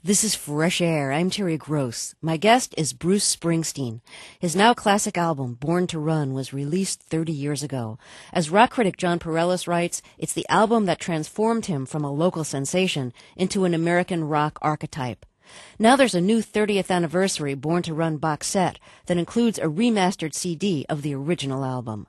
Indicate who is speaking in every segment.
Speaker 1: This is Fresh Air. I'm Terry Gross. My guest is Bruce Springsteen. His now classic album, Born to Run, was released 30 years ago. As rock critic John Pareles writes, it's the album that transformed him from a local sensation into an American rock archetype. Now there's a new 30th anniversary Born to Run box set that includes a remastered CD of the original album.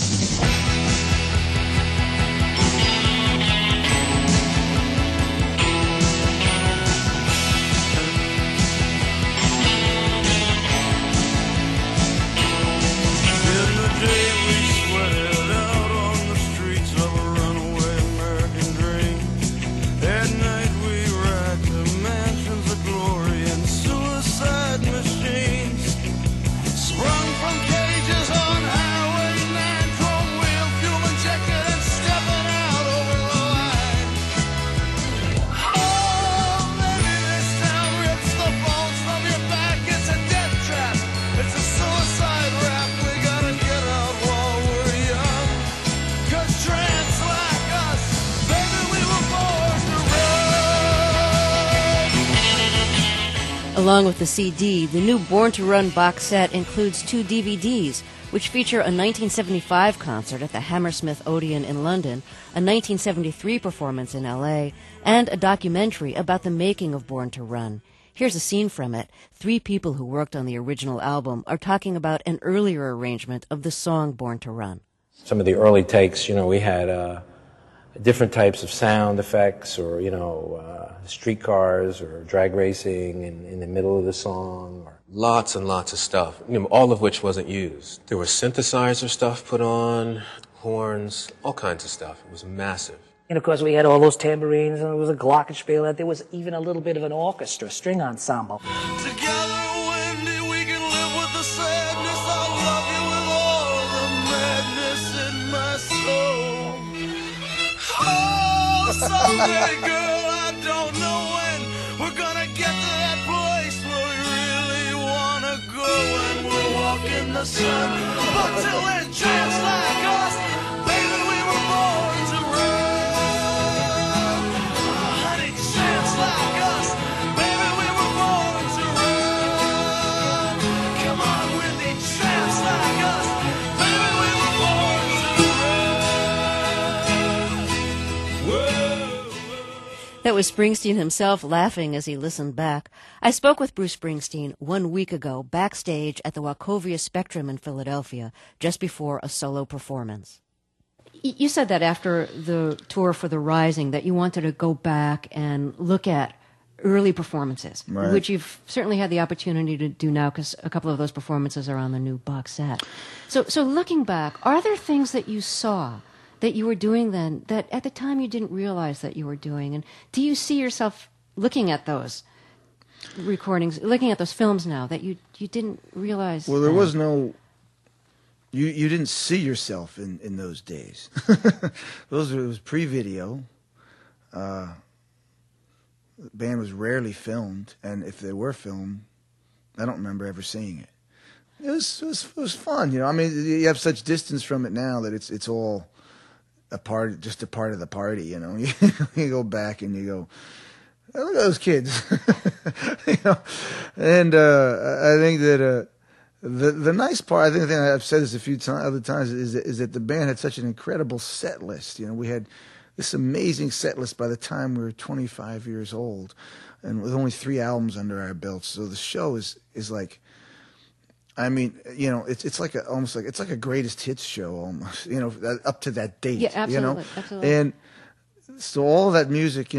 Speaker 1: Along with the CD, the new Born to Run box set includes 2 DVDs, which feature a 1975 concert at the Hammersmith Odeon in London, a 1973 performance in L.A., and a documentary about the making of Born to Run. Here's a scene from it. 3 people who worked on the original album are talking about an earlier arrangement of the song Born to Run.
Speaker 2: Some of the early takes, we had different types of sound effects or, streetcars or drag racing in the middle of the song. Or lots and lots of stuff, all of which wasn't used. There was synthesizer stuff put on, horns, all kinds of stuff. It was massive.
Speaker 3: And of course we had all those tambourines, and there was a glockenspiel, there was even a little bit of an orchestra, string ensemble.
Speaker 4: Together, Wendy, we can live with the sadness. I'll love you with all the madness in my soul. Oh, someday, girl, I don't know when we're gonna get to that place where we really wanna go, and we'll walk in the sun. But till then, tramps like us, baby, we were born to run. Honey, tramps like us, baby, we were born to run. Come on, Wendy, tramps like us, baby, we were born to run. Whoa.
Speaker 1: That was Springsteen himself laughing as he listened back. I spoke with Bruce Springsteen 1 week ago backstage at the Wachovia Spectrum in Philadelphia, just before a solo performance. You said that after the tour for The Rising that you wanted to go back and look at early performances,
Speaker 5: right,
Speaker 1: which you've certainly had the opportunity to do now because a couple of those performances are on the new box set. So looking back, are there things that you saw that you were doing then that at the time you didn't realize that you were doing? And do you see yourself looking at those recordings, looking at those films now that you didn't realize?
Speaker 5: Well, there was no... You didn't see yourself in those days. It was pre-video. The band was rarely filmed, and if they were filmed, I don't remember ever seeing it. It was fun, I mean, you have such distance from it now that it's all just a part of the party, You go back and you go, oh, look at those kids, And I think that the nice part, I think I've said this a few other times, is that the band had such an incredible set list. We had this amazing set list by the time we were 25 years old, and with only 3 albums under our belts. So the show is like, I mean, it's like it's like a greatest hits show almost, up to that date.
Speaker 1: Yeah, absolutely, absolutely.
Speaker 5: And so all that music, it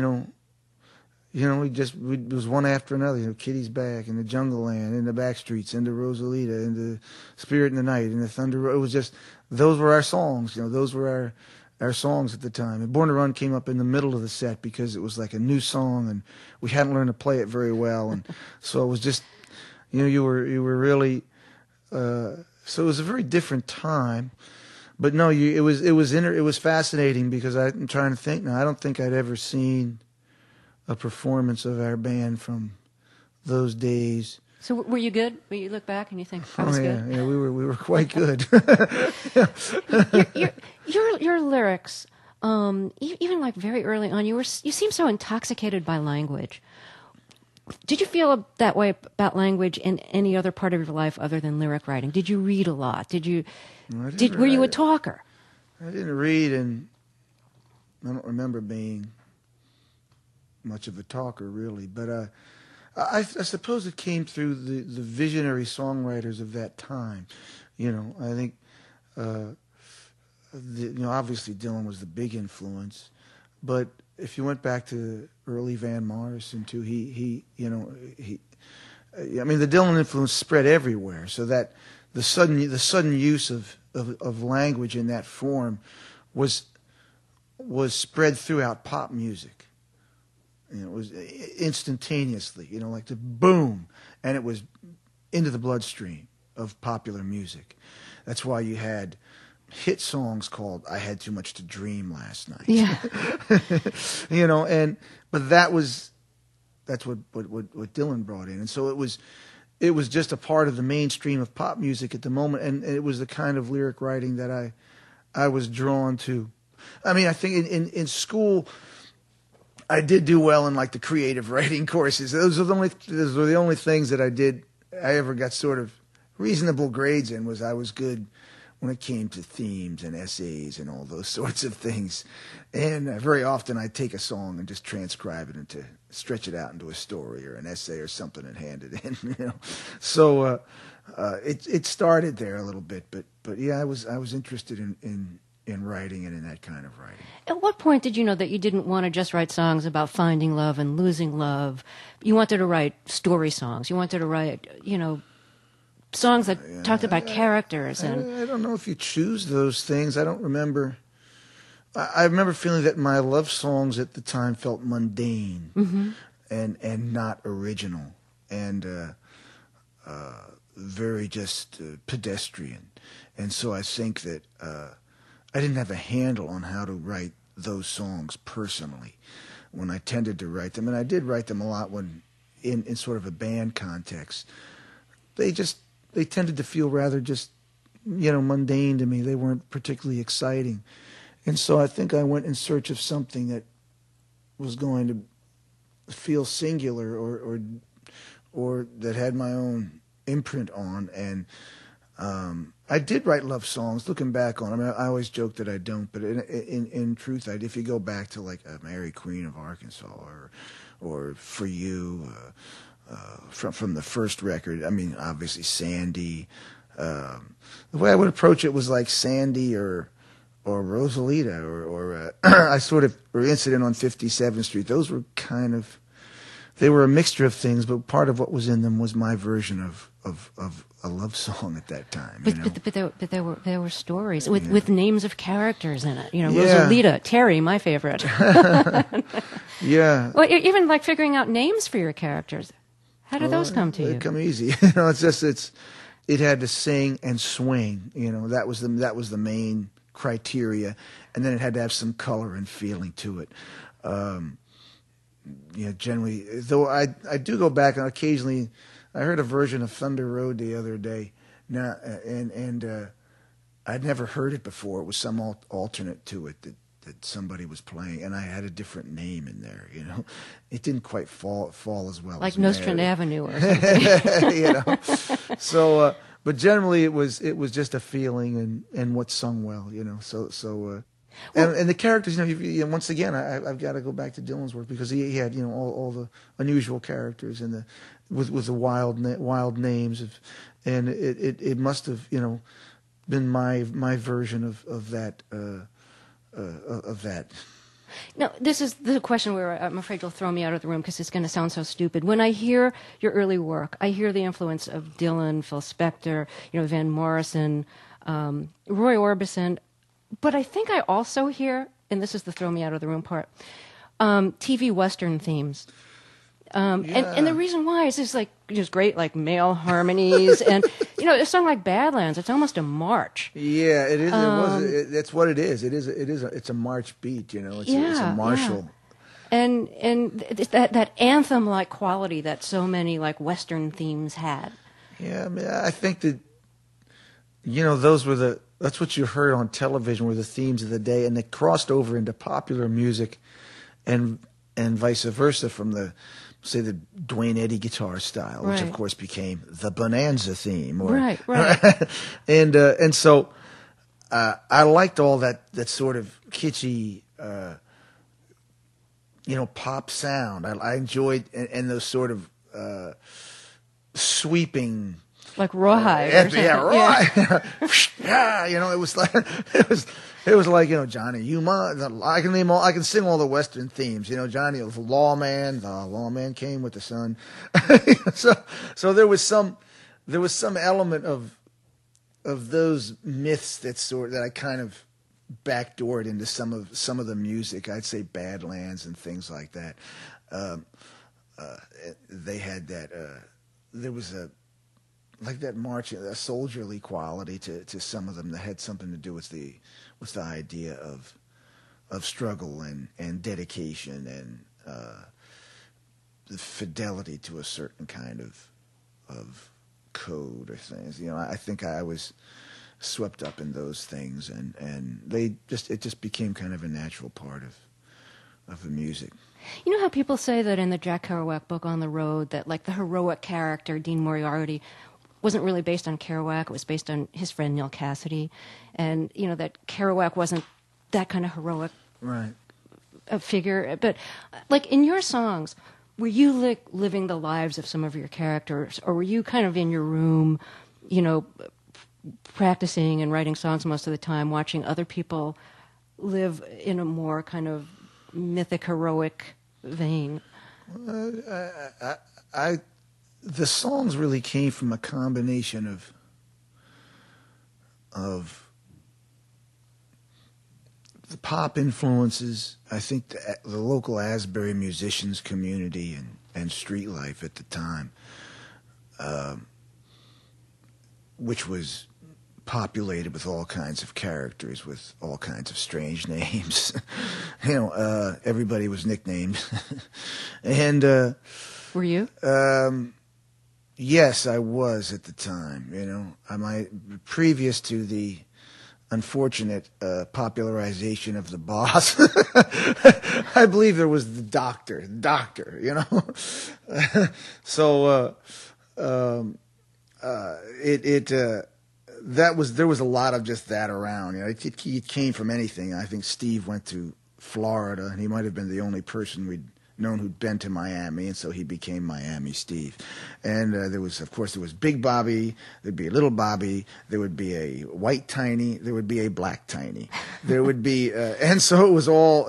Speaker 5: was one after another. Kitty's Back, and the Jungle Land, and the Backstreets, and the Rosalita, and the Spirit in the Night, and the Thunder. It was just, those were our songs. Those were our songs at the time. And Born to Run came up in the middle of the set because it was like a new song, and we hadn't learned to play it very well, and so it was just, you were really. So it was a very different time, but no, it was fascinating because I'm trying to think now. I don't think I'd ever seen a performance of our band from those days.
Speaker 1: So were you good? When you look back and you think, I was good?
Speaker 5: Yeah, we were quite good.
Speaker 1: Your lyrics, even like very early on, you seem so intoxicated by language. Did you feel that way about language in any other part of your life other than lyric writing? Did you read a lot? Were you a talker?
Speaker 5: I didn't read, and I don't remember being much of a talker, really. But I suppose it came through the visionary songwriters of that time. I think, obviously Dylan was the big influence, but if you went back to early Van Morrison too, the Dylan influence spread everywhere, so that the sudden use of language in that form was spread throughout pop music. It was instantaneously, like the boom, and it was into the bloodstream of popular music. That's why you had hit songs called "I Had Too Much to Dream Last Night."
Speaker 1: Yeah.
Speaker 5: But that's what Dylan brought in, and so it was just a part of the mainstream of pop music at the moment, and it was the kind of lyric writing that I was drawn to. I mean, I think in school I did do well in like the creative writing courses. Those were the only things that I ever got sort of reasonable grades in. Was I was good when it came to themes and essays and all those sorts of things. And very often I'd take a song and just transcribe it stretch it out into a story or an essay or something and hand it in. So it started there a little bit, but yeah, I was interested in writing and in that kind of writing.
Speaker 1: At what point did you know that you didn't want to just write songs about finding love and losing love? You wanted to write story songs. You wanted to write, songs that talked about characters. And
Speaker 5: I don't know if you choose those things. I don't remember. I remember feeling that my love songs at the time felt mundane and not original and very just pedestrian. And so I think that I didn't have a handle on how to write those songs personally when I tended to write them. And I did write them a lot when in sort of a band context. They tended to feel rather just, mundane to me. They weren't particularly exciting. And so I think I went in search of something that was going to feel singular or that had my own imprint on. And I did write love songs, looking back on them. I always joke that I don't, but in truth, if you go back to like Mary Queen of Arkansas or For You, from the first record, I mean, obviously Sandy. The way I would approach it was like Sandy or Rosalita or I sort of, or Incident on 57th Street. Those were they were a mixture of things, but part of what was in them was my version of a love song at that time.
Speaker 1: But there were stories with names of characters in it. Rosalita, Terry, my favorite.
Speaker 5: Yeah.
Speaker 1: Well, even like figuring out names for your characters. How did those come to you?
Speaker 5: They come easy. It had to sing and swing. That was the main criteria, and then it had to have some color and feeling to it. Generally, though I do go back and occasionally, I heard a version of Thunder Road the other day. Now, and I'd never heard it before. It was some alternate to it that somebody was playing, and I had a different name in there. It didn't quite fall as well.
Speaker 1: Like
Speaker 5: as
Speaker 1: Nostrand Avenue or something.
Speaker 5: So, but generally it was just a feeling and what sung well. And the characters, once again, I've got to go back to Dylan's work because he had, all the unusual characters and with the wild names and it must have, been my version of that. Of that.
Speaker 1: Now, this is the question where I'm afraid you'll throw me out of the room because it's going to sound so stupid. When I hear your early work, I hear the influence of Dylan, Phil Spector, Van Morrison, Roy Orbison, but I think I also hear, and this is the throw me out of the room part, TV Western themes. And the reason why is just great like male harmonies and a song like Badlands, it's almost a march.
Speaker 5: Yeah, it is. That's what it is. It's a march beat. It's a martial.
Speaker 1: Yeah. And that anthem like quality that so many like Western themes had.
Speaker 5: Yeah, I mean, I think that that's what you heard on television were the themes of the day, and they crossed over into popular music, and vice versa from the say, the Dwayne Eddy guitar style, which of
Speaker 1: Right.
Speaker 5: course became the Bonanza theme. Or,
Speaker 1: Right, right.
Speaker 5: and so I liked all that sort of kitschy, pop sound. I enjoyed and those sort of sweeping.
Speaker 1: Like Rawhide. or something.
Speaker 5: Yeah, right. Yeah, it was like it was like Johnny, I can name all, I can sing all the Western themes. Johnny, the lawman came with the sun. so there was some element of those myths that I kind of backdoored into some of the music. I'd say Badlands and things like that. They had that. There was that march, a soldierly quality to some of them that had something to do with the idea of struggle and dedication and the fidelity to a certain kind of code or things. I think I was swept up in those things, and it just became kind of a natural part of the music.
Speaker 1: You know how people say that in the Jack Kerouac book On the Road that like the heroic character Dean Moriarty wasn't really based on Kerouac, it was based on his friend Neil Cassidy, and that Kerouac wasn't that kind of heroic
Speaker 5: Right.
Speaker 1: figure. But like in your songs, were you living the lives of some of your characters, or were you kind of in your room, practicing and writing songs most of the time, watching other people live in a more kind of mythic, heroic vein?
Speaker 5: The songs really came from a combination of the pop influences. I think the local Asbury musicians community and street life at the time, which was populated with all kinds of characters with all kinds of strange names. Everybody was nicknamed. And
Speaker 1: Were you?
Speaker 5: yes, I was at the time. Previous to the unfortunate popularization of the boss, I believe there was the doctor. So there was a lot of just that around. It came from anything. I think Steve went to Florida, and he might have been the only person we'd known who'd been to Miami, and so he became Miami Steve. And there was Big Bobby, there'd be a Little Bobby, there would be a White Tiny, there would be a Black Tiny, there would be, and so it was all.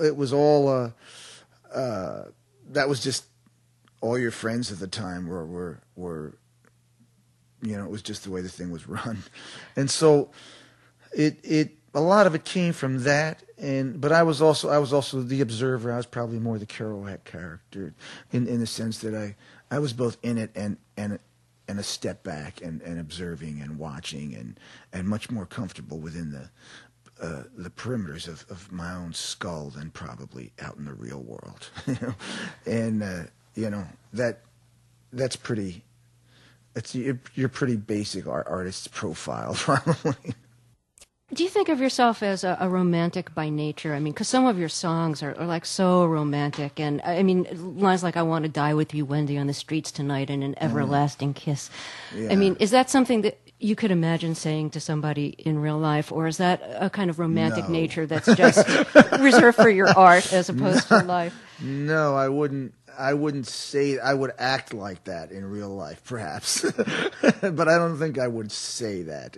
Speaker 5: That was just all your friends at the time were. It was just the way the thing was run, and so a lot of it came from that. But I was also the observer. I was probably more the Kerouac character in the sense that I was both in it and a step back and observing and watching and much more comfortable within the perimeters of my own skull than probably out in the real world. And that's pretty. You're pretty basic artist's profile, probably.
Speaker 1: Do you think of yourself as a romantic by nature? I mean, because some of your songs are like so romantic, and I mean, lines like "I want to die with you, Wendy, on the streets tonight," and "An everlasting kiss."
Speaker 5: Yeah.
Speaker 1: I mean, is that something that you could imagine saying to somebody in real life, or is that a kind of romantic
Speaker 5: No.
Speaker 1: nature that's just reserved for your art as opposed to life?
Speaker 5: No, I wouldn't say. I would act like that in real life, perhaps, but I don't think I would say that.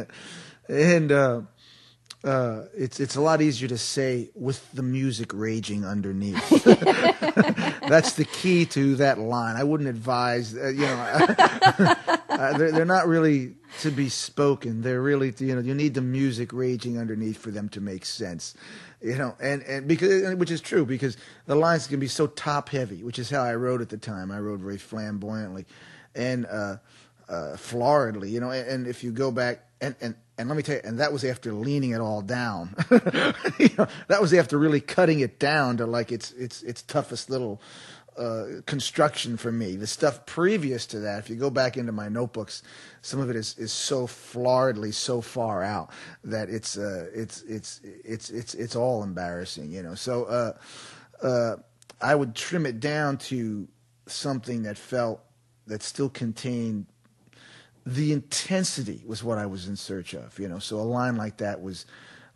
Speaker 5: It's a lot easier to say with the music raging underneath. That's the key to that line. I wouldn't advise. They're not really to be spoken. They're really you need the music raging underneath for them to make sense. And because which is true, because the lines can be so top heavy, which is how I wrote at the time. I wrote very flamboyantly and floridly, and if you go back and let me tell you, and that was after leaning it all down. That was after really cutting it down to like its toughest little construction for me. The stuff previous to that, if you go back into my notebooks, some of it is so floridly so far out that it's all embarrassing, So I would trim it down to something that still contained the intensity was what I was in search of, you know. So a line like that was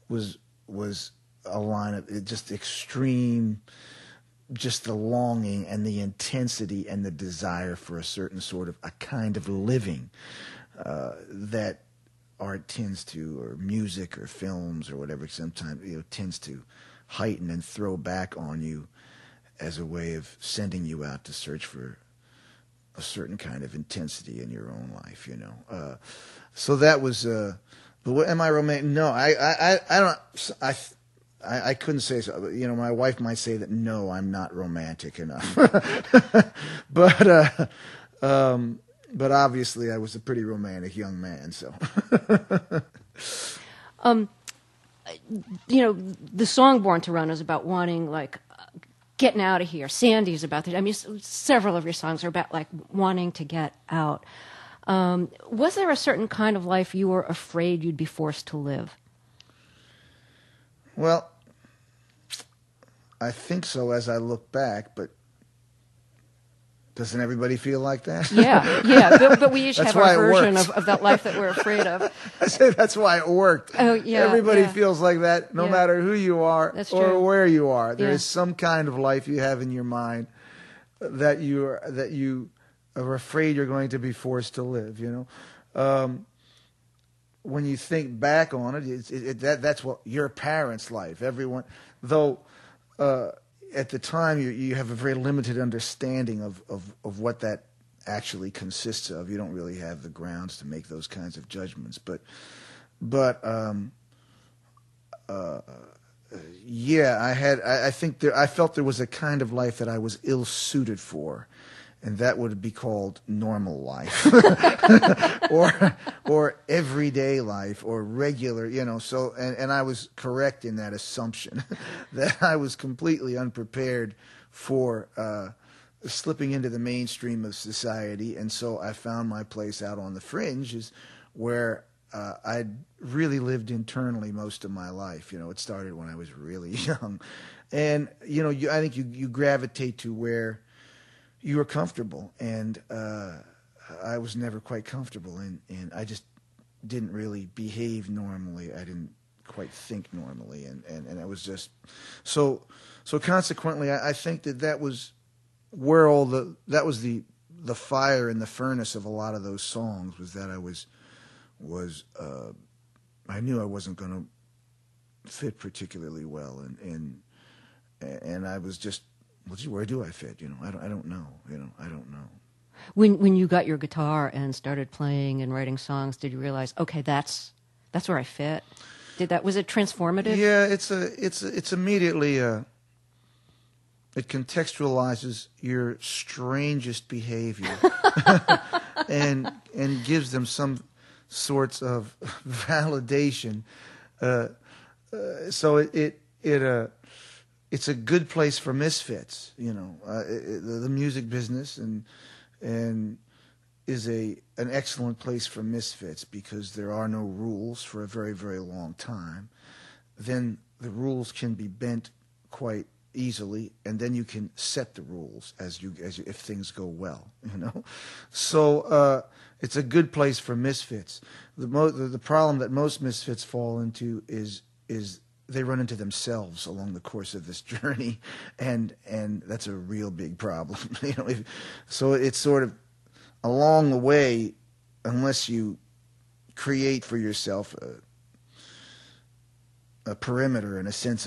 Speaker 5: a line of just extreme, just the longing and the intensity and the desire for a certain sort of a kind of living that art tends to, or music or films or whatever, sometimes, you know, tends to heighten and throw back on you as a way of sending you out to search for a certain kind of intensity in your own life, you know. So that was. But what, am I romantic? No, I don't. I couldn't say so. You know, my wife might say that no, I'm not romantic enough. But obviously I was a pretty romantic young man. So.
Speaker 1: You know, the song "Born to Run" is about wanting, like, getting out of here. Sandy's about that. I mean, several of your songs are about, like, wanting to get out. Was there a certain kind of life you were afraid you'd be forced to live?
Speaker 5: Well, I think so as I look back, but doesn't everybody feel like that?
Speaker 1: Yeah. But we each have our version of that life that we're afraid of.
Speaker 5: I say that's why it worked.
Speaker 1: Oh, yeah.
Speaker 5: Everybody feels like that, no matter who you are or where you are. There is some kind of life you have in your mind that you are afraid you're going to be forced to live, you know. When you think back on it, that's what your parents' life. Everyone, though, at the time you have a very limited understanding of what that actually consists of. You don't really have the grounds to make those kinds of judgments. But I felt there was a kind of life that I was ill-suited for. And that would be called normal life, or everyday life, or regular, you know. So, and I was correct in that assumption that I was completely unprepared for slipping into the mainstream of society, and so I found my place out on the fringes, where I'd really lived internally most of my life. You know, it started when I was really young, and you know, I think you gravitate to where you were comfortable, and I was never quite comfortable, and I just didn't really behave normally. I didn't quite think normally, and I was just so consequently, I think that was where that was the fire in the furnace of a lot of those songs, was that I knew I wasn't going to fit particularly well, and I was just, well, gee, where do I fit? You know, I don't know. You know, I don't know.
Speaker 1: When you got your guitar and started playing and writing songs, did you realize, okay, that's where I fit? Was it transformative?
Speaker 5: Yeah, it's immediately it contextualizes your strangest behavior and gives them some sorts of validation. So it's a good place for misfits, you know. The music business and is an excellent place for misfits, because there are no rules for a very, very long time. Then the rules can be bent quite easily, and then you can set the rules as you if things go well, you know. So it's a good place for misfits. The problem that most misfits fall into is they run into themselves along the course of this journey, and that's a real big problem. You know, so it's sort of along the way, unless you create for yourself a perimeter and a sense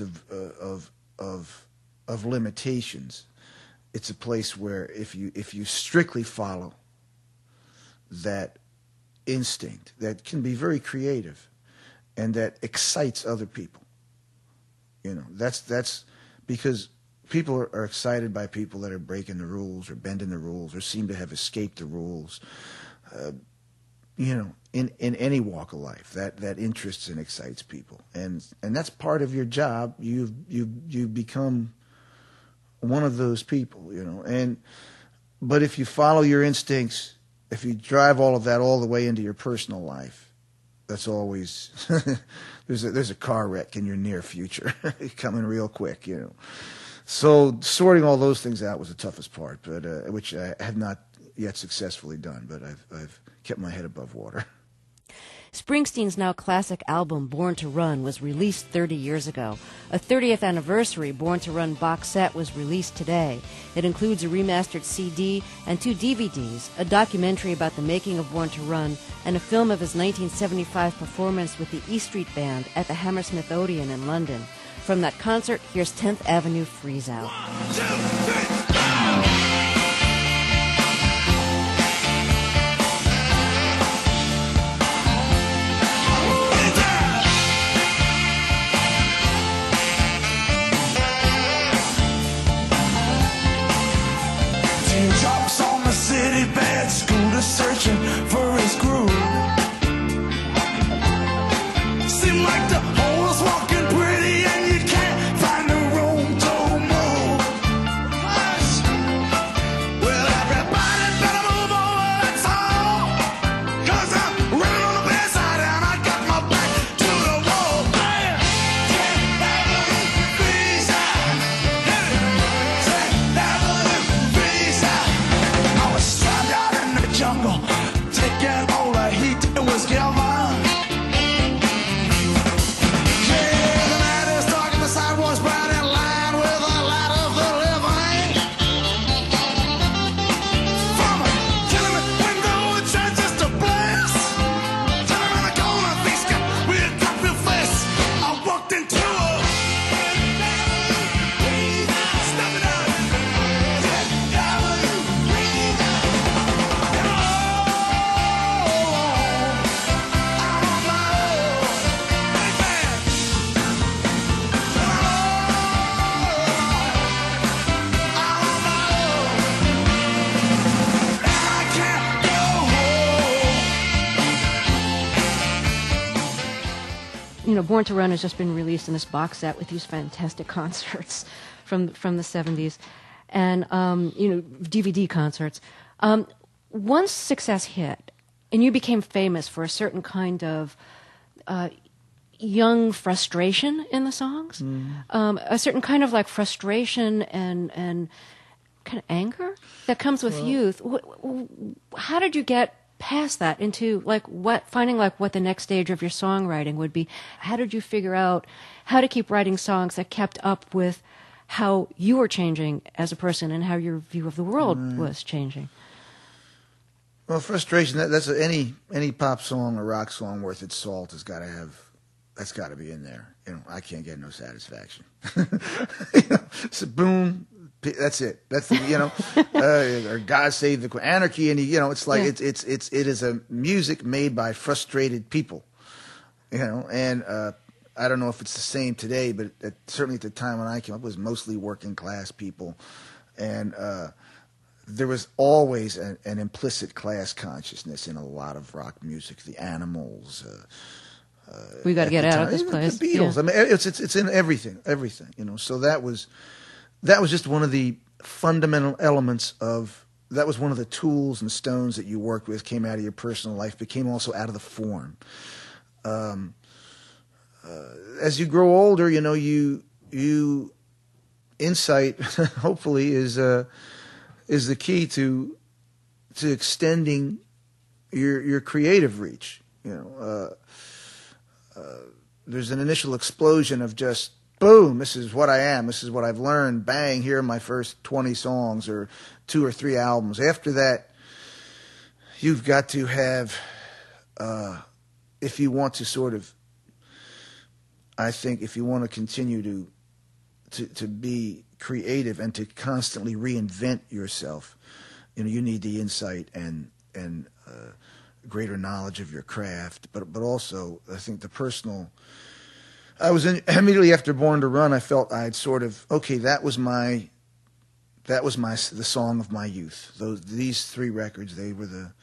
Speaker 5: of limitations, it's a place where if you strictly follow that instinct that can be very creative and that excites other people. You know, that's because people are excited by people that are breaking the rules or bending the rules or seem to have escaped the rules. You know, in any walk of life, that interests and excites people, and that's part of your job. You become one of those people, you know. But if you follow your instincts, if you drive all of that all the way into your personal life, that's always there's a car wreck in your near future coming real quick, you know. So sorting all those things out was the toughest part, but which I have not yet successfully done. But I've kept my head above water.
Speaker 1: Springsteen's now classic album, Born to Run, was released 30 years ago. A 30th anniversary Born to Run box set was released today. It includes a remastered CD and 2 DVDs, a documentary about the making of Born to Run, and a film of his 1975 performance with the E Street Band at the Hammersmith Odeon in London. From that concert, here's 10th Avenue Freeze Out.
Speaker 4: 1, 2, 3, go! Drops on the city bed, Scooter searching for his groove. Seem like the whole is walking pretty and you can't find the room to move. Well, everybody better move over, that's all. 'Cause I'm running on the bad side and I got my back to the wall. Bam! 10th Avenue Freeze Out. Hit it! 10th Avenue Freeze Out. I was stranded out in the jungle, taking all the heat it was given. Yeah, the night is dark and the sidewalks bright in line with the light of the living. From a tenement window, it shines just a blast. Turn around the corner, face got weird, drop your face. I walked into a stop it out. 10th Avenue Freeze Out. And I'm on my own. Big man. I'm on my own. And I can't go home.
Speaker 1: You know, Born to Run has just been released in this box set with these fantastic concerts from the 70s, and DVD concerts. Once success hit, and you became famous for a certain kind of young frustration in the songs, a certain kind of like frustration and kind of anger that comes with youth. How did you get past that into finding what the next stage of your songwriting would be? How did you figure out how to keep writing songs that kept up with how you were changing as a person and how your view of the world was changing?
Speaker 5: Well, frustration, that's any pop song or rock song worth its salt that's got to be in there. You know, I can't get no satisfaction. It's a boom. That's it. That's the, or God Save the Queen, Anarchy, and it's like it is a music made by frustrated people, and I don't know if it's the same today, but certainly at the time when I came up, it was mostly working class people, and there was always an implicit class consciousness in a lot of rock music. The Animals.
Speaker 1: We got to get out of this place.
Speaker 5: The Beatles. Yeah. I mean, it's in everything. So that was just one of the fundamental elements of. That was one of the tools and stones that you worked with. Came out of your personal life, but came also out of the form. As you grow older, you insight hopefully is the key to extending your creative reach. There's an initial explosion of just boom, this is what I am, this is what I've learned, bang, here are my first 20 songs or 2 or 3 albums. After that, you've got to have, if you want to sort of, I think if you want to continue to be creative and to constantly reinvent yourself, you need the insight and greater knowledge of your craft, but also I think the personal. I was immediately after Born to Run. I felt I had sort of that was the song of my youth. These 3 records, they were the,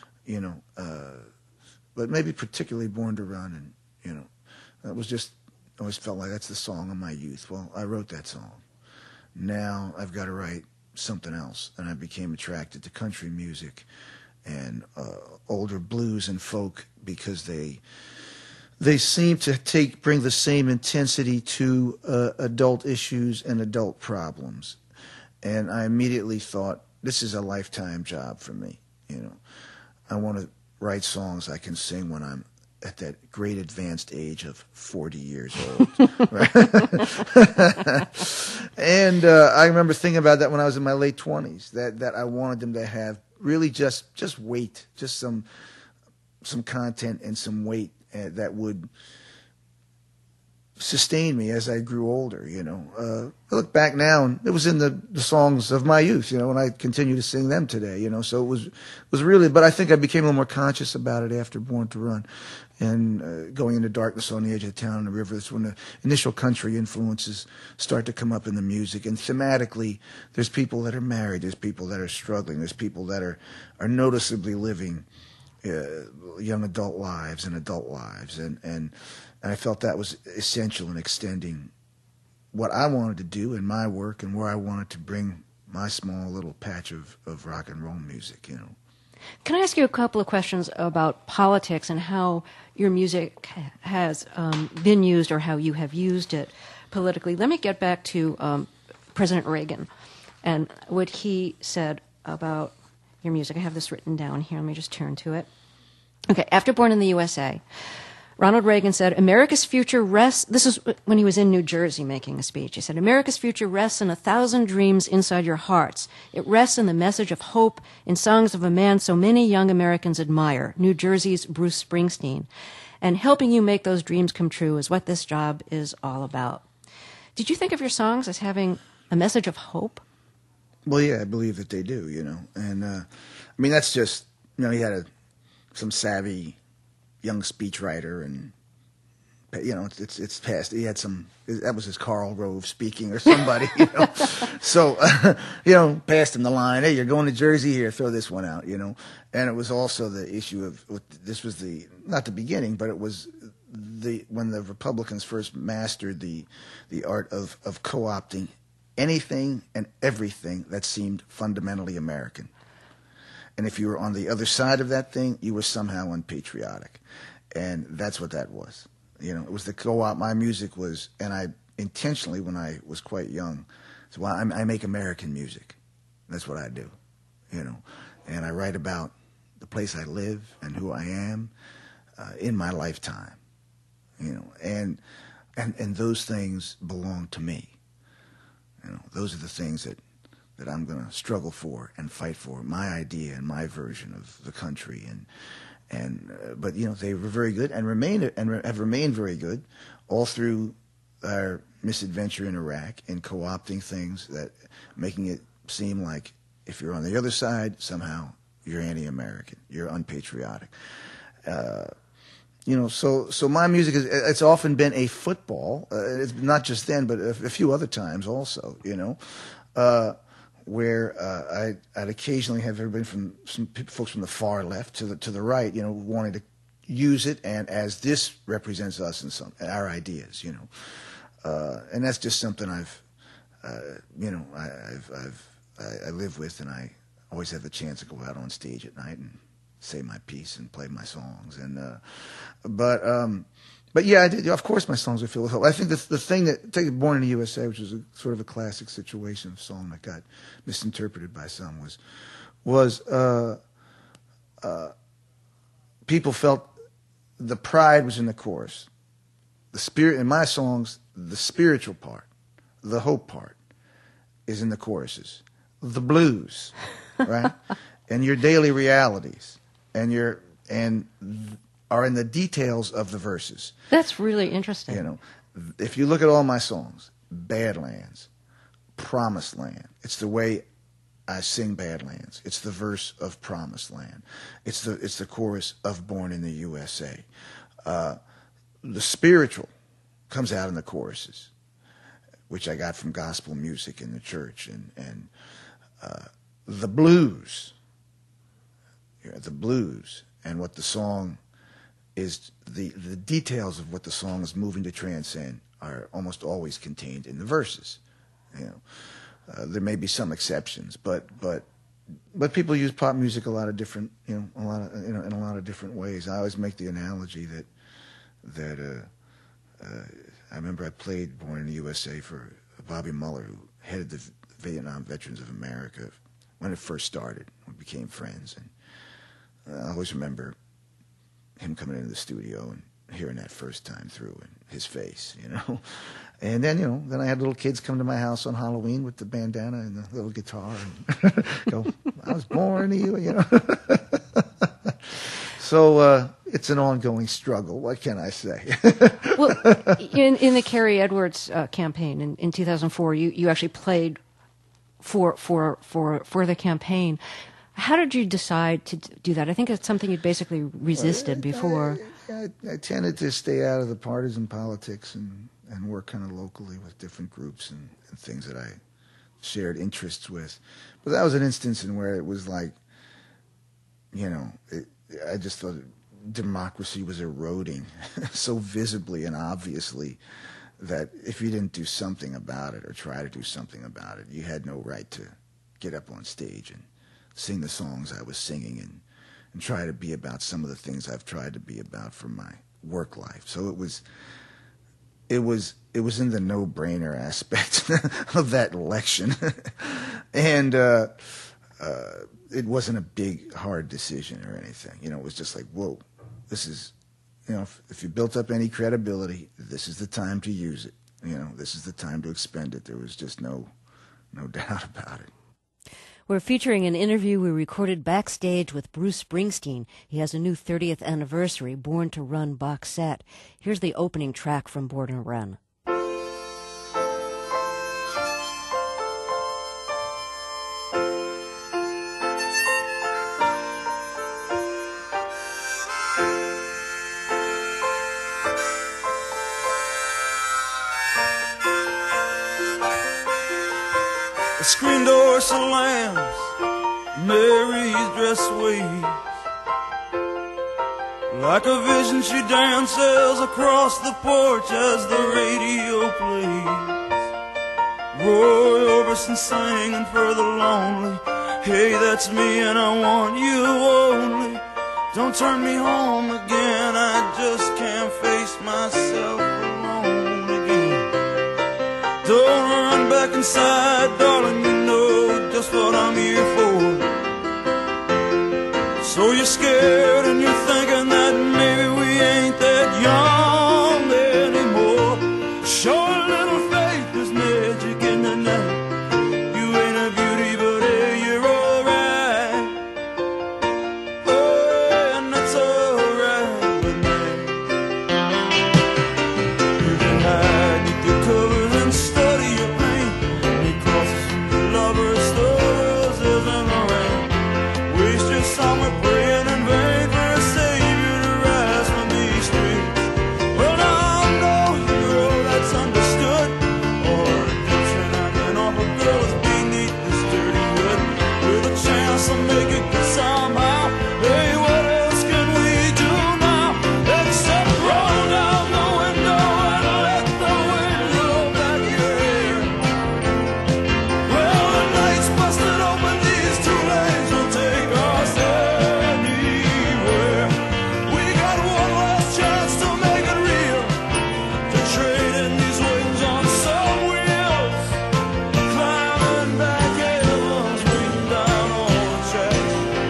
Speaker 5: but maybe particularly Born to Run, and that was just I always felt like that's the song of my youth. Well, I wrote that song. Now I've got to write something else, and I became attracted to country music and older blues and folk because they seem to bring the same intensity to adult issues and adult problems. And I immediately thought, this is a lifetime job for me. You know, I want to write songs I can sing when I'm at that great advanced age of 40 years old. And I remember thinking about that when I was in my late 20s, that I wanted them to have really just weight, just some content and some weight that would sustain me as I grew older, you know. I look back now, and it was in the songs of my youth, you know, and I continue to sing them today, you know. So it was really, but I think I became a little more conscious about it after Born to Run. And going into Darkness on the Edge of Town and the River, that's when the initial country influences start to come up in the music. And thematically, there's people that are married, there's people that are struggling, there's people that are noticeably living young adult lives and adult lives. And I felt that was essential in extending what I wanted to do in my work and where I wanted to bring my small little patch of rock and roll music, you know.
Speaker 1: Can I ask you a couple of questions about politics and how your music has been used or how you have used it politically? Let me get back to President Reagan and what he said about your music. I have this written down here. Let me just turn to it. Okay, after Born in the USA, Ronald Reagan said, America's future rests, this is when he was in New Jersey making a speech. He said, America's future rests in 1,000 dreams inside your hearts. It rests in the message of hope in songs of a man so many young Americans admire, New Jersey's Bruce Springsteen. And helping you make those dreams come true is what this job is all about. Did you think of your songs as having a message of hope?
Speaker 5: Well, yeah, I believe that they do, you know. And, I mean, that's just, you know, he had some savvy young speechwriter, and you know, it's past. He had some. That was his Karl Rove speaking or somebody, you know. So, you know, passed him the line. Hey, you're going to Jersey here. Throw this one out, you know. And it was also the issue of this was not the beginning, but it was when the Republicans first mastered the art of co-opting anything and everything that seemed fundamentally American. And if you were on the other side of that thing, you were somehow unpatriotic. And that's what that was. You know, it was the co-op. My music was, and I intentionally, when I was quite young, so I make American music. That's what I do, you know. And I write about the place I live and who I am in my lifetime, you know. And those things belong to me. You know, those are the things that I'm going to struggle for and fight for, my idea and my version of the country. But you know, they were very good and have remained very good all through our misadventure in Iraq in co-opting things, that making it seem like if you're on the other side, somehow you're anti-American, you're unpatriotic. You know, so my music it's often been a football. It's not just then, but a few other times also, you know. Where I'd occasionally have everybody from some folks from the far left to the right, you know, wanting to use it, and as this represents us and our ideas, you know, and that's just something I've, you know, I live with, and I always have the chance to go out on stage at night and say my piece and play my songs, and But yeah, I did. Of course, my songs are filled with hope. I think the thing that, take Born in the USA, which was sort of a classic situation of song that got misinterpreted by some, was people felt the pride was in the chorus. The spirit in my songs, the spiritual part, the hope part, is in the choruses. The blues, right, and your daily realities, are in the details of the verses.
Speaker 1: That's really interesting.
Speaker 5: You know, if you look at all my songs, Badlands, Promised Land, it's the way I sing Badlands. It's the verse of Promised Land. It's the chorus of Born in the USA. The spiritual comes out in the choruses, which I got from gospel music in the church, and the blues. The blues and what the song is, the details of what the song is moving to transcend are almost always contained in the verses. You know, there may be some exceptions, but people use pop music in a lot of different ways. I always make the analogy that that I remember I played Born in the USA for Bobby Muller, who headed the Vietnam Veterans of America when it first started. We became friends, and I always remember him coming into the studio and hearing that first time through and his face, you know. And then, you know, then I had little kids come to my house on Halloween with the bandana and the little guitar and go, I was born to you, you know. So it's an ongoing struggle. What can I say?
Speaker 1: Well, in the Carrie Edwards campaign in 2004, you actually played for the campaign. How did you decide to do that? I think it's something you'd basically resisted before.
Speaker 5: I tended to stay out of the partisan politics and work kind of locally with different groups and things that I shared interests with. But that was an instance in where it was like, you know, I just thought democracy was eroding so visibly and obviously that if you didn't do something about it or try to do something about it, you had no right to get up on stage and sing the songs I was singing and try to be about some of the things I've tried to be about for my work life. So it was in the no-brainer aspect of that election. And it wasn't a big, hard decision or anything. You know, it was just like, whoa, this is, you know, if you built up any credibility, this is the time to use it. You know, this is the time to expend it. There was just no doubt about it.
Speaker 1: We're featuring an interview we recorded backstage with Bruce Springsteen. He has a new 30th anniversary Born to Run box set. Here's the opening track from Born to Run.
Speaker 4: The screen door slams, Mary's dress waves. Like a vision she dances across the porch as the radio plays. Roy Orbison singing for the lonely. Hey, that's me and I want you only. Don't turn me home again, I just can't face myself alone again. Don't run back inside, darling, you know just what I'm here for. So you're scared and you're thinking that maybe we ain't that young anymore. Show a little faith, there's magic in the night. You ain't a beauty, but hey, you're alright. Oh, and that's alright with me. You can hide beneath the covers and study your pain. Make crosses from your lovers, the roses and the rain. Waste your summer praying in vain for a savior to rise from these streets. Well, now I'm no hero, that's understood, or a redemption hanging off a girl that's beneath this dirty hood. With a chance to make it good somehow. Hey, what else can we do now except roll down the window and let the wind blow back your hair? Well, the night's busted open, these two lanes will take us anywhere. We got one last chance to make it real, to trade in these wings on some wheels, climbing back heavens, waiting down on the tracks.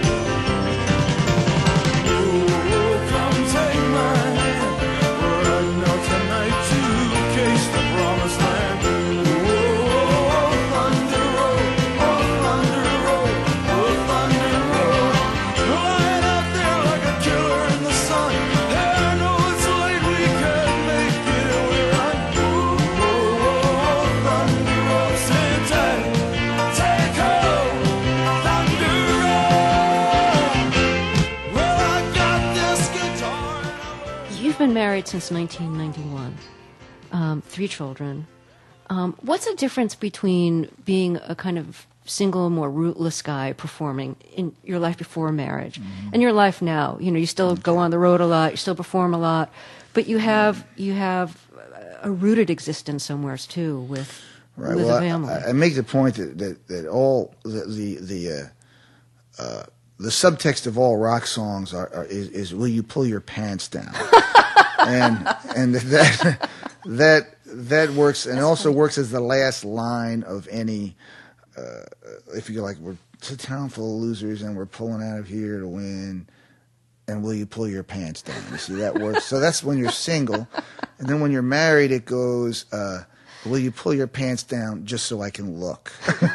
Speaker 4: Oh, come take my hand, we're riding out tonight to case the promised land. Oh, thunder road, oh, thunder road, oh, thunder road. Lying out there like a killer in the sun. Hey, I know it's late, we can't make it, we run. Oh, thunder road, sit tight, take hold, thunder road. Well, I got this guitar and I'm
Speaker 1: You've been married since 1991, 3 children. What's the difference between being a kind of single, more rootless guy performing in your life before marriage and your life now? You know, you still go on the road a lot, you still perform a lot, but you have a rooted existence somewhere too with
Speaker 5: Right.
Speaker 1: with
Speaker 5: Well,
Speaker 1: a family.
Speaker 5: I make the point that all the subtext of all rock songs is will you pull your pants down? and that works, and also works as the last line of any. If you like, we're a town full of losers, and we're pulling out of here to win. And will you pull your pants down? You see, that works. So that's when you're single, and then when you're married, it goes. Will you pull your pants down just so I can look?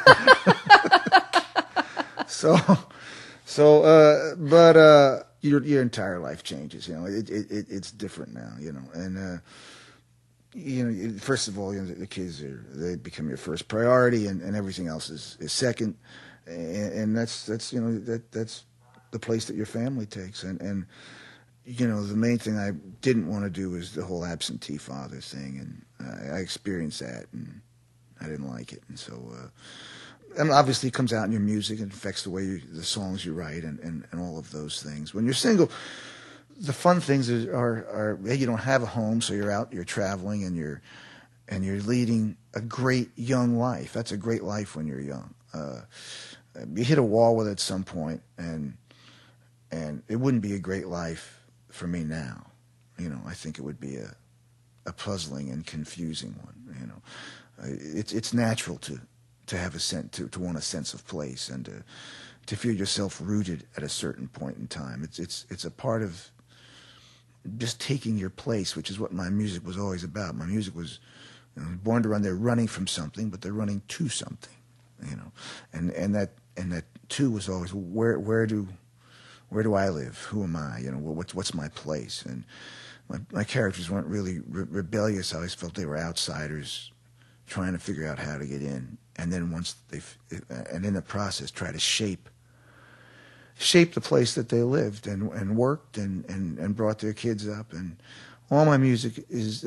Speaker 5: But your entire life changes. You know, it's different now. You know, and first of all, the kids they become your first priority, and everything else is second, and that's that's the place that your family takes, and the main thing I didn't want to do is the whole absentee father thing, and I experienced that, and I didn't like it, and so and obviously it comes out in your music and affects the way the songs you write, and all of those things. When you're single, the fun things are you don't have a home, so you're out, you're traveling, and you're leading a great young life. That's a great life when you're young. You hit a wall with it at some point, and it wouldn't be a great life for me now. I think it would be a puzzling and confusing one. It's natural to have to want a sense of place, and to feel yourself rooted at a certain point in time. It's a part of just taking your place, which is what my music was always about. My music was Born to Run. They're running from something, but they're running to something. And that too was always where do I live? Who am I? What's my place? And my characters weren't really rebellious. I always felt they were outsiders trying to figure out how to get in. And then and in the process, try to shape the place that they lived and worked and brought their kids up. And all my music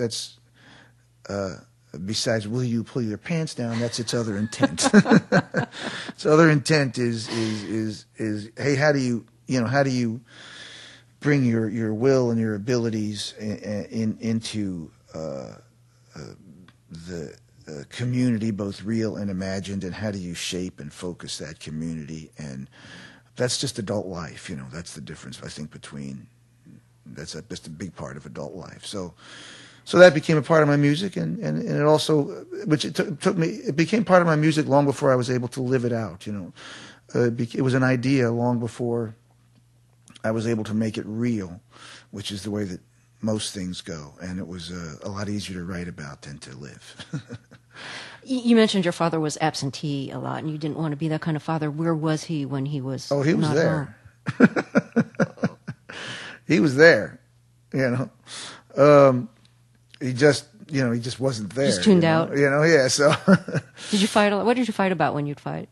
Speaker 5: besides "Will you pull your pants down?" That's its other intent. Its other intent is hey, how do you bring your will and your abilities into the community, both real and imagined, and how do you shape and focus that community? And that's just adult life. That's the difference, I think, that's just a big part of adult life. So that became a part of my music, and it also, which it became part of my music long before I was able to live it out. It was an idea long before I was able to make it real, which is the way that most things go, and it was a lot easier to write about than to live.
Speaker 1: You mentioned your father was absentee a lot, and you didn't want to be that kind of father. Where was he when he was?
Speaker 5: Oh, he was
Speaker 1: not
Speaker 5: there. He was there. He just wasn't there.
Speaker 1: Just tuned out.
Speaker 5: Yeah. So.
Speaker 1: Did you fight a lot? What did you fight about when you'd fight?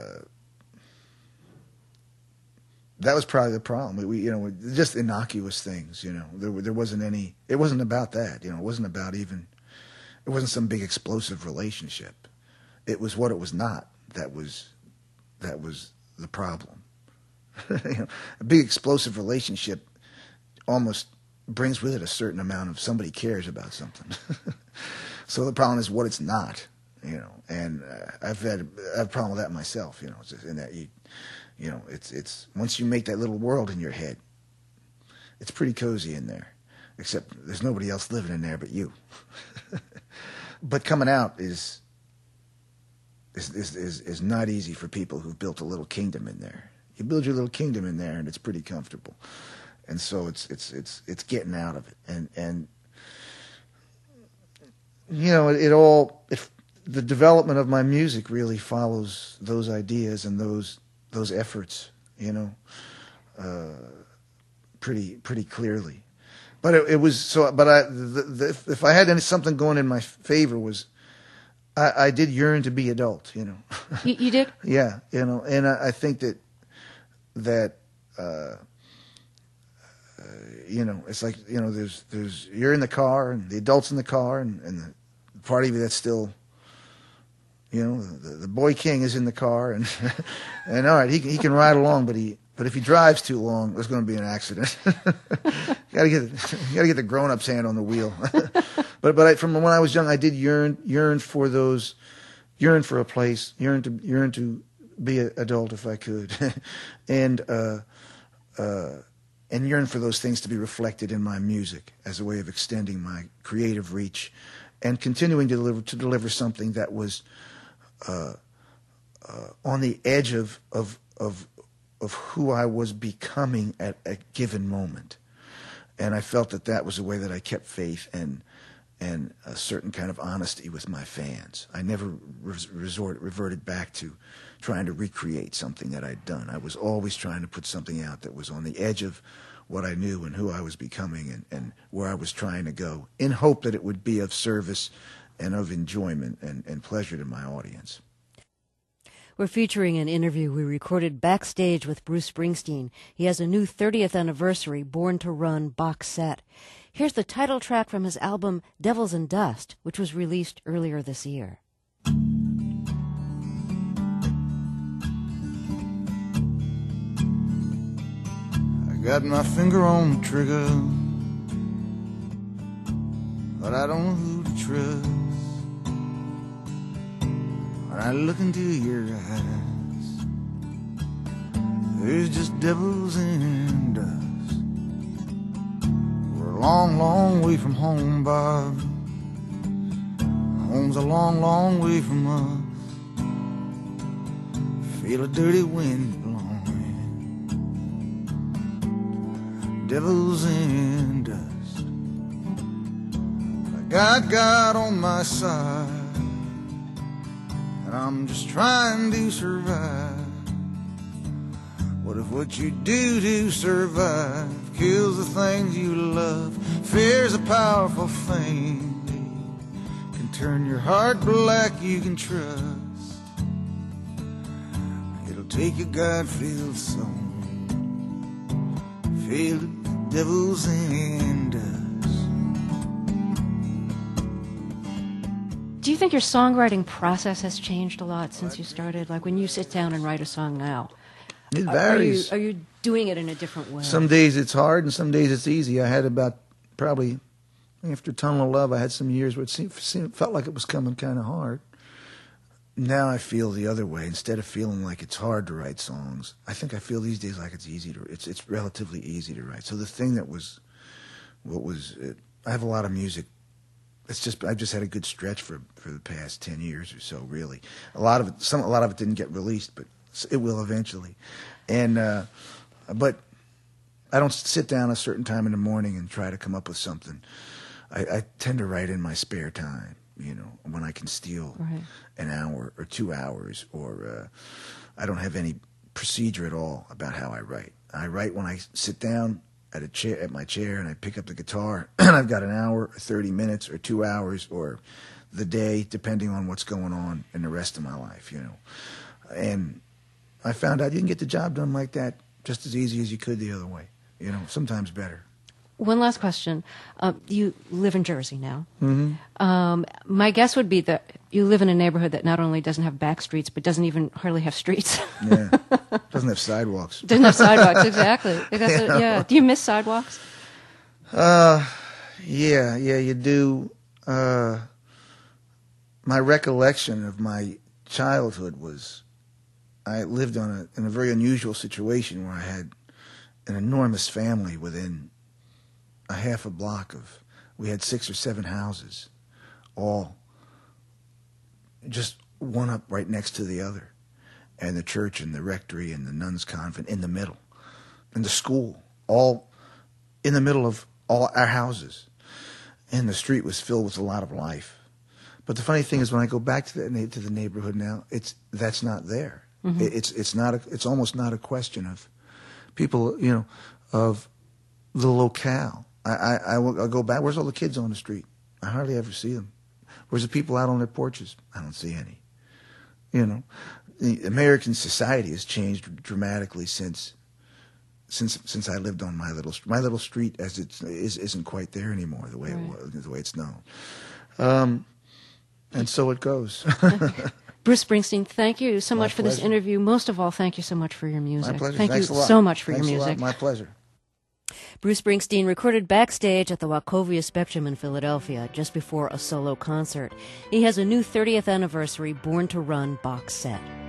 Speaker 5: That was probably the problem. We just innocuous things. There wasn't any. It wasn't about that. It wasn't about even. It wasn't some big explosive relationship. It was what it was not. That was the problem. A big explosive relationship almost brings with it a certain amount of somebody cares about something. So the problem is what it's not. And I've had a problem with that myself. It's just in that it's once you make that little world in your head, it's pretty cozy in there, except there's nobody else living in there but you. But coming out is not easy for people who've built a little kingdom in there. You build your little kingdom in there, and it's pretty comfortable, and so it's getting out of it, and the development of my music really follows those ideas and those efforts, pretty clearly. But it was so. But if I had something going in my favor was, I did yearn to be adult.
Speaker 1: You did?
Speaker 5: Yeah. And I think that it's like there's you're in the car and the adult's in the car and the part of you that's still. The boy king is in the car, and and all right, he can ride along, but if he drives too long, there's going to be an accident. You got to get the grown-up's hand on the wheel. But from when I was young, I did yearn for a place, yearn to be an adult if I could, and and yearn for those things to be reflected in my music as a way of extending my creative reach and continuing to deliver something that was on the edge of who I was becoming at a given moment. And I felt that was a way that I kept faith and a certain kind of honesty with my fans. I never reverted back to trying to recreate something that I'd done. I was always trying to put something out that was on the edge of what I knew and who I was becoming and where I was trying to go, in hope that it would be of service and of enjoyment and pleasure to my audience.
Speaker 1: We're featuring an interview we recorded backstage with Bruce Springsteen. He has a new 30th anniversary Born to Run box set. Here's the title track from his album Devils and Dust, which was released earlier this year.
Speaker 5: I got my finger on the trigger, but I don't know who to trust. When I look into your eyes, there's just devils and dust. We're a long, long way from home, Bob. Home's a long, long way from us. Feel a dirty wind blowing. Devils and dust. I got God on my side, I'm just trying to survive. What if what you do to survive kills the things you love? Fear's a powerful thing, can turn your heart black, you can trust. It'll take a God-filled soul, feel the devils and us.
Speaker 1: Do you think your songwriting process has changed a lot since you started? Like when you sit down and write a song now,
Speaker 5: it varies.
Speaker 1: Are you doing it in a different way?
Speaker 5: Some days it's hard and some days it's easy. I had about probably after Tunnel of Love, I had some years where it felt like it was coming kind of hard. Now I feel the other way. Instead of feeling like it's hard to write songs, I think I feel these days like it's easy to. It's relatively easy to write. So the thing that was, I have a lot of music. I've just had a good stretch for the past 10 years or so. Really, a lot of it didn't get released, but it will eventually. And but I don't sit down a certain time in the morning and try to come up with something. I tend to write in my spare time. You know, when I can steal an hour or 2 hours, or I don't have any procedure at all about how I write. I write when I sit down at my chair, and I pick up the guitar, and I've got an hour, or 30 minutes, or 2 hours, or the day, depending on what's going on in the rest of my life, you know. And I found out you can get the job done like that just as easy as you could the other way, you know, sometimes better.
Speaker 1: One last question. You live in Jersey now.
Speaker 5: Mm-hmm.
Speaker 1: My guess would be that you live in a neighborhood that not only doesn't have back streets, but doesn't even hardly have streets.
Speaker 5: Yeah, doesn't have sidewalks.
Speaker 1: Doesn't have sidewalks, exactly. Yeah. Do you miss sidewalks?
Speaker 5: Yeah, you do. My recollection of my childhood was I lived in a very unusual situation where I had an enormous family within a half a block of, we had 6 or 7 houses, all just one up right next to the other, and the church and the rectory and the nuns' convent in the middle, and the school, all in the middle of all our houses, and the street was filled with a lot of life. But the funny thing is, when I go back to the neighborhood now, that's not there. Mm-hmm. It's almost not a question of people, you know, of the locale. I'll go back. Where's all the kids on the street? I hardly ever see them. Where's the people out on their porches? I don't see any. You know, the American society has changed dramatically since I lived on my little street, as isn't quite there anymore the way it was, the way it's known. And so it goes.
Speaker 1: Bruce Springsteen, thank you so much for this interview. Most of all, thank you so much for your music.
Speaker 5: My pleasure.
Speaker 1: Thank
Speaker 5: Thanks
Speaker 1: you
Speaker 5: a lot.
Speaker 1: so much for
Speaker 5: Thanks
Speaker 1: your music.
Speaker 5: A lot. My pleasure.
Speaker 1: Bruce Springsteen recorded backstage at the Wachovia Spectrum in Philadelphia just before a solo concert. He has a new 30th anniversary Born to Run box set.